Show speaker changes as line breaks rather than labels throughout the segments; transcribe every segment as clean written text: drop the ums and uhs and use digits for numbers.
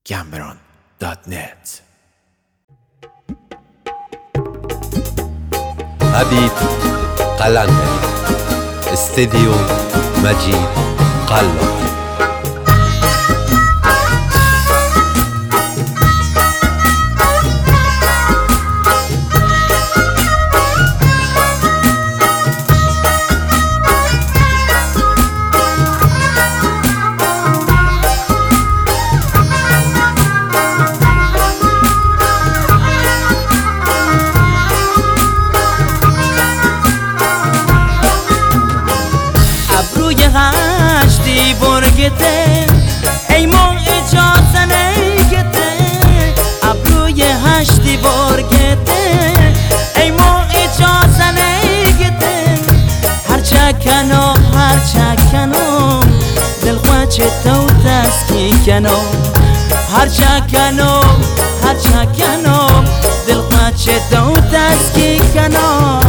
gambron.net.
حبيب قلندری استديو مجید قلندری.
هشتی برگته ای ما اجازه نگته، ابروی هشتی برگته ای ما اجازه نگته. هر چکنو دل خوچه تو دستی کنو، هر چکنو دل خوچه تو دستی کنو.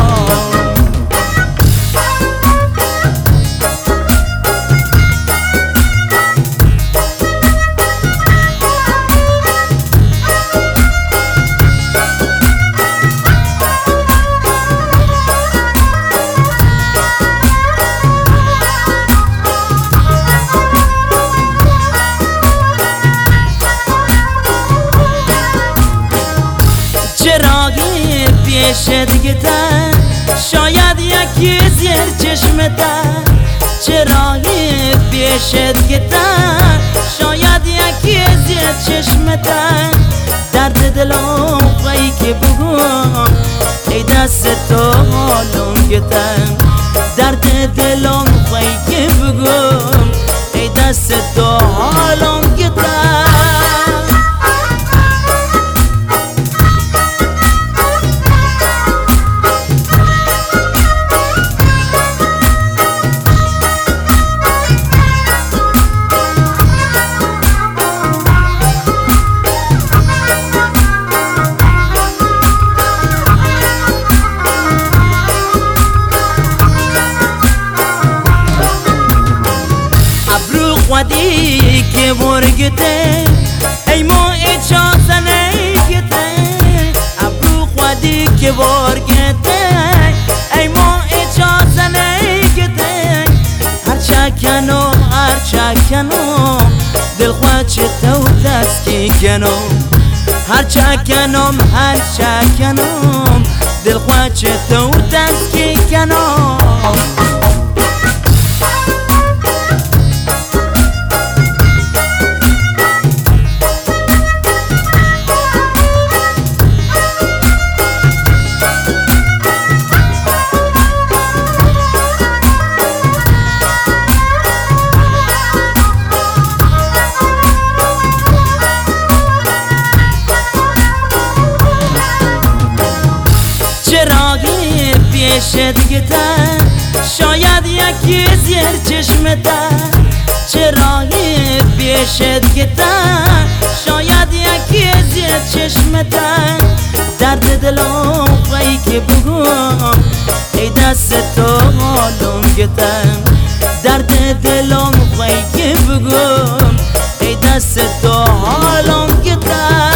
چراغی پیش دیگه شاید یکی زیر چشمته، چراغی پیش دیگه شاید یکی زیر چشمته. درد دلم خواهی که بگم ای دست تو حالونگته، درد دلم خواهی که بگم ای دست تو حالونگته. ودی که برگته ای ما اجازه نگته، ابرو خودی که برگته ای ما اجازه نگته. هر چکنم دل خوچه تو دستی کنم، هر چکنم دل خوچه تو دستی کنم. چراغی پیش دیگه شاید یکی زیر چشمته، چراغی پیش دیگه شاید یکی زیر چشمته. درد دلم خواهی که بگم ای دست تو حالونگته، درد دلم خواهی که بگم ای دست تو حالونگته.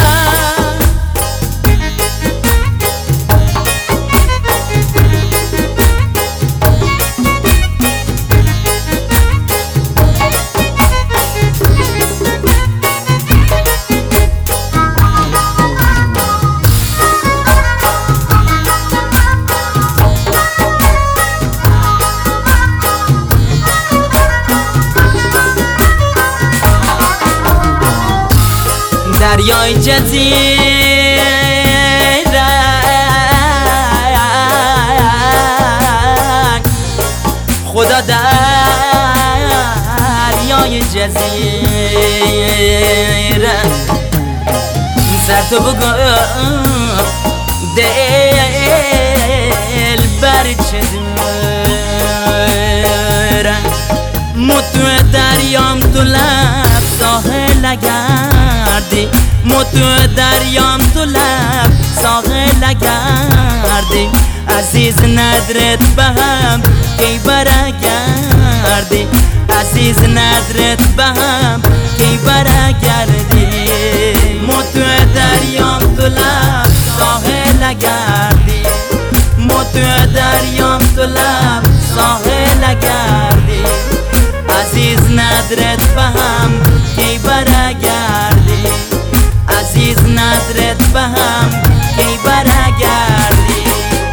دریای جزیره خدا، دریای جزیره سر تو بگو دل بر چه دوره. متو دریام تو لب ساحل گردی، متو دریام تو لب ساحل گردی. عزیز ندرت بهم کی برگردی، عزیز ندرت بهم کی برگردی. ندرت بهم کی برگردی.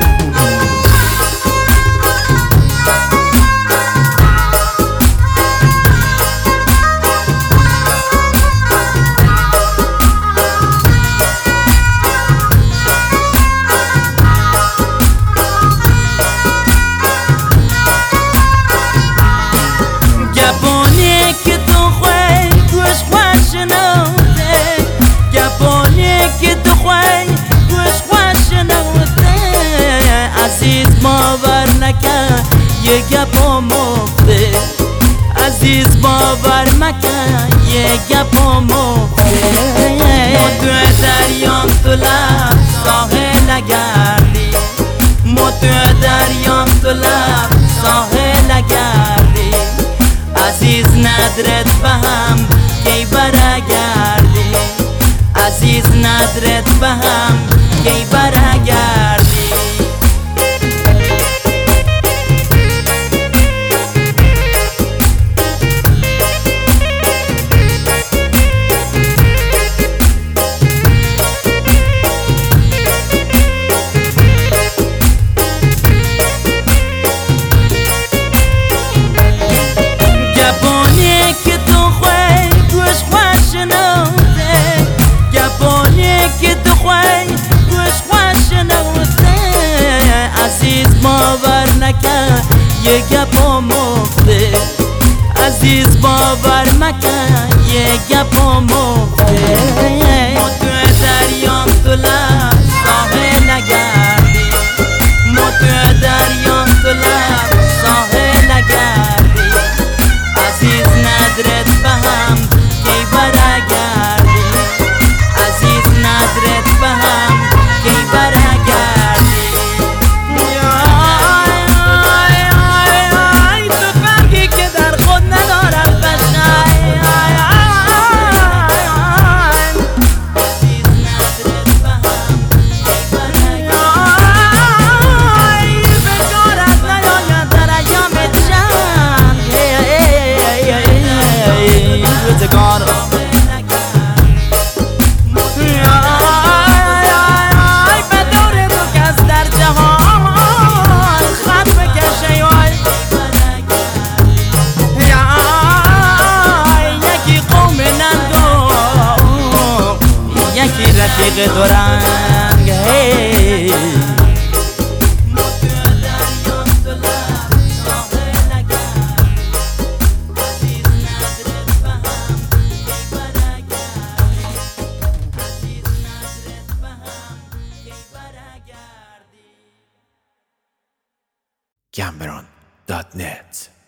باور نکن یه گپا مفته، عزیز باور مکن یه گپا مفته. ما تو دریام تو لب ساحل نگردی، ما تو دریام تو لب ساحل نگردی. عزیز ندرت بهم کی برگردی، عزیز ندرت بهم کی برگردی. باور نکن یه گپا مفته، عزیز باور مکن یه گپا مفته. ما تو دریام تو لب ساحل نگردی، ما تو دریام تو لب ساحل نگردی. عزیز ندرت بهم کی برگردی، عزیز ندرت بهم کی برگردی. رفیق دو رنگ هی ما تو دریام تو لب ساحل نگردی، عزیز ندرت بهم کی برگردی، عزیز ندرت بهم کی برگردی.
Cameron.net